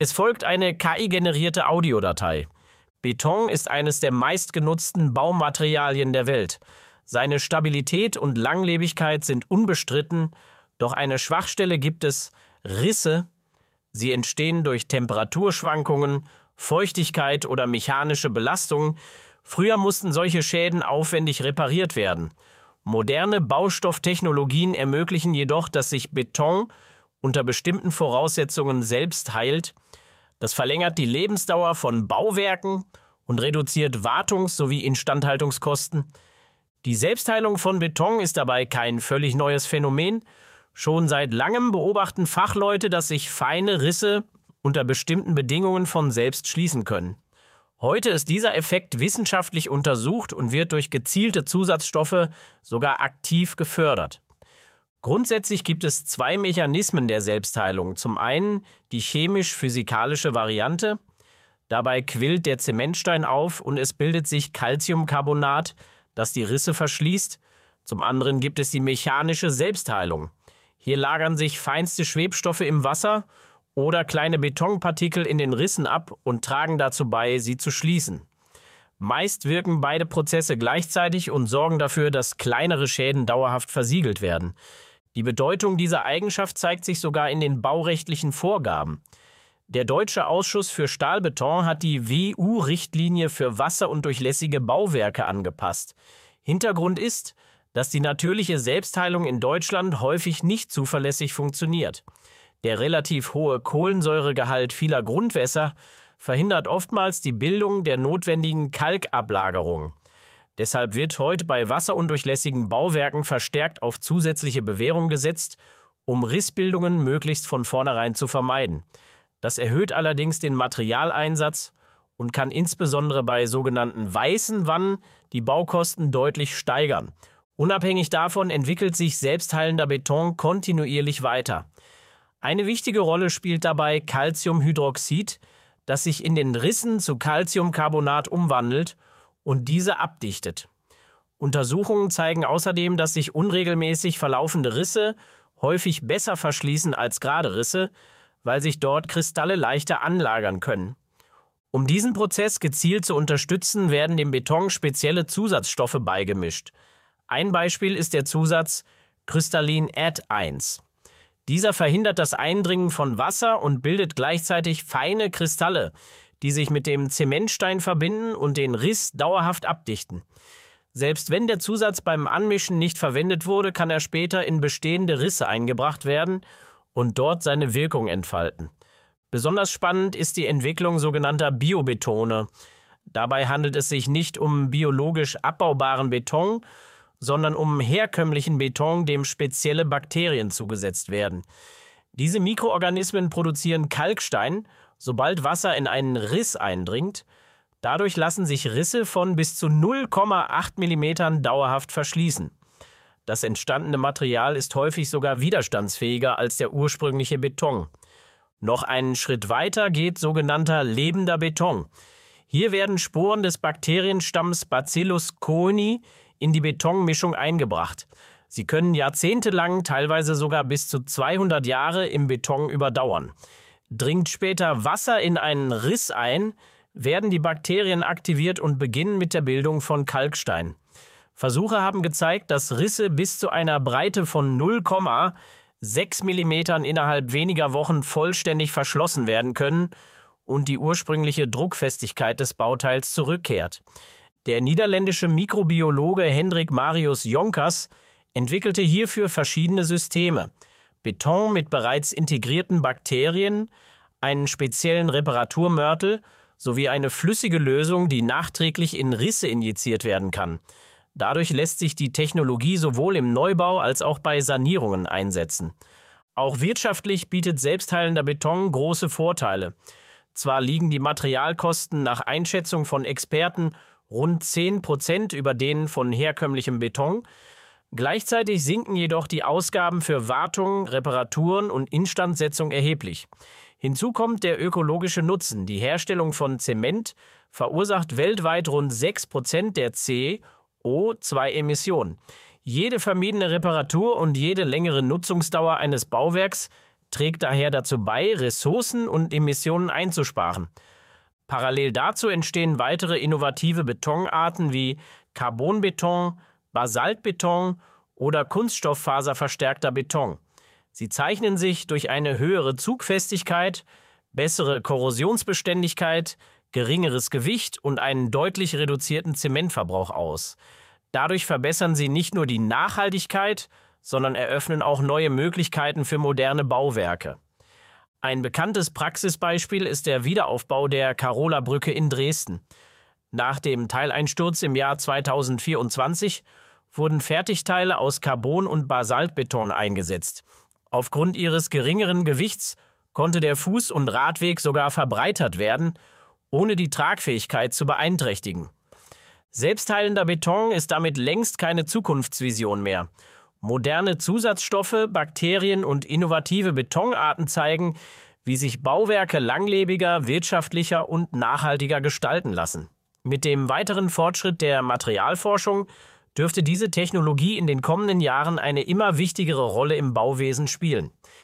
Es folgt eine KI-generierte Audiodatei. Beton ist eines der meistgenutzten Baumaterialien der Welt. Seine Stabilität und Langlebigkeit sind unbestritten, doch eine Schwachstelle gibt es: Risse. Sie entstehen durch Temperaturschwankungen, Feuchtigkeit oder mechanische Belastungen. Früher mussten solche Schäden aufwendig repariert werden. Moderne Baustofftechnologien ermöglichen jedoch, dass sich Beton unter bestimmten Voraussetzungen selbst heilt. Das verlängert die Lebensdauer von Bauwerken und reduziert Wartungs- sowie Instandhaltungskosten. Die Selbstheilung von Beton ist dabei kein völlig neues Phänomen. Schon seit langem beobachten Fachleute, dass sich feine Risse unter bestimmten Bedingungen von selbst schließen können. Heute ist dieser Effekt wissenschaftlich untersucht und wird durch gezielte Zusatzstoffe sogar aktiv gefördert. Grundsätzlich gibt es zwei Mechanismen der Selbstheilung. Zum einen die chemisch-physikalische Variante. Dabei quillt der Zementstein auf und es bildet sich Calciumcarbonat, das die Risse verschließt. Zum anderen gibt es die mechanische Selbstheilung. Hier lagern sich feinste Schwebstoffe im Wasser oder kleine Betonpartikel in den Rissen ab und tragen dazu bei, sie zu schließen. Meist wirken beide Prozesse gleichzeitig und sorgen dafür, dass kleinere Schäden dauerhaft versiegelt werden. Die Bedeutung dieser Eigenschaft zeigt sich sogar in den baurechtlichen Vorgaben. Der Deutsche Ausschuss für Stahlbeton hat die WU-Richtlinie für wasserundurchlässige Bauwerke angepasst. Hintergrund ist, dass die natürliche Selbstheilung in Deutschland häufig nicht zuverlässig funktioniert. Der relativ hohe Kohlensäuregehalt vieler Grundwässer verhindert oftmals die Bildung der notwendigen Kalkablagerung. Deshalb wird heute bei wasserundurchlässigen Bauwerken verstärkt auf zusätzliche Bewährung gesetzt, um Rissbildungen möglichst von vornherein zu vermeiden. Das erhöht allerdings den Materialeinsatz und kann insbesondere bei sogenannten weißen Wannen die Baukosten deutlich steigern. Unabhängig davon entwickelt sich selbstheilender Beton kontinuierlich weiter. Eine wichtige Rolle spielt dabei Calciumhydroxid, das sich in den Rissen zu Calciumcarbonat umwandelt und diese abdichtet. Untersuchungen zeigen außerdem, dass sich unregelmäßig verlaufende Risse häufig besser verschließen als gerade Risse, weil sich dort Kristalle leichter anlagern können. Um diesen Prozess gezielt zu unterstützen, werden dem Beton spezielle Zusatzstoffe beigemischt. Ein Beispiel ist der Zusatz Crystallin Add 1. Dieser verhindert das Eindringen von Wasser und bildet gleichzeitig feine Kristalle, die sich mit dem Zementstein verbinden und den Riss dauerhaft abdichten. Selbst wenn der Zusatz beim Anmischen nicht verwendet wurde, kann er später in bestehende Risse eingebracht werden und dort seine Wirkung entfalten. Besonders spannend ist die Entwicklung sogenannter Biobetone. Dabei handelt es sich nicht um biologisch abbaubaren Beton, sondern um herkömmlichen Beton, dem spezielle Bakterien zugesetzt werden. Diese Mikroorganismen produzieren Kalkstein, sobald Wasser in einen Riss eindringt. Dadurch lassen sich Risse von bis zu 0,8 mm dauerhaft verschließen. Das entstandene Material ist häufig sogar widerstandsfähiger als der ursprüngliche Beton. Noch einen Schritt weiter geht sogenannter lebender Beton. Hier werden Sporen des Bakterienstamms Bacillus coeni in die Betonmischung eingebracht. Sie können jahrzehntelang, teilweise sogar bis zu 200 Jahre im Beton überdauern. Dringt später Wasser in einen Riss ein, werden die Bakterien aktiviert und beginnen mit der Bildung von Kalkstein. Versuche haben gezeigt, dass Risse bis zu einer Breite von 0,6 mm innerhalb weniger Wochen vollständig verschlossen werden können und die ursprüngliche Druckfestigkeit des Bauteils zurückkehrt. Der niederländische Mikrobiologe Hendrik Marius Jonkers entwickelte hierfür verschiedene Systeme: Beton mit bereits integrierten Bakterien, einen speziellen Reparaturmörtel sowie eine flüssige Lösung, die nachträglich in Risse injiziert werden kann. Dadurch lässt sich die Technologie sowohl im Neubau als auch bei Sanierungen einsetzen. Auch wirtschaftlich bietet selbstheilender Beton große Vorteile. Zwar liegen die Materialkosten nach Einschätzung von Experten rund 10% über denen von herkömmlichem Beton. Gleichzeitig sinken jedoch die Ausgaben für Wartung, Reparaturen und Instandsetzung erheblich. Hinzu kommt der ökologische Nutzen. Die Herstellung von Zement verursacht weltweit rund 6% der CO2-Emissionen. Jede vermiedene Reparatur und jede längere Nutzungsdauer eines Bauwerks trägt daher dazu bei, Ressourcen und Emissionen einzusparen. Parallel dazu entstehen weitere innovative Betonarten wie Carbonbeton, Basaltbeton oder kunststofffaserverstärkter Beton. Sie zeichnen sich durch eine höhere Zugfestigkeit, bessere Korrosionsbeständigkeit, geringeres Gewicht und einen deutlich reduzierten Zementverbrauch aus. Dadurch verbessern sie nicht nur die Nachhaltigkeit, sondern eröffnen auch neue Möglichkeiten für moderne Bauwerke. Ein bekanntes Praxisbeispiel ist der Wiederaufbau der Karola-Brücke in Dresden. Nach dem Teileinsturz im Jahr 2024 wurden Fertigteile aus Carbon- und Basaltbeton eingesetzt. Aufgrund ihres geringeren Gewichts konnte der Fuß- und Radweg sogar verbreitert werden, ohne die Tragfähigkeit zu beeinträchtigen. Selbstheilender Beton ist damit längst keine Zukunftsvision mehr. Moderne Zusatzstoffe, Bakterien und innovative Betonarten zeigen, wie sich Bauwerke langlebiger, wirtschaftlicher und nachhaltiger gestalten lassen. Mit dem weiteren Fortschritt der Materialforschung dürfte diese Technologie in den kommenden Jahren eine immer wichtigere Rolle im Bauwesen spielen.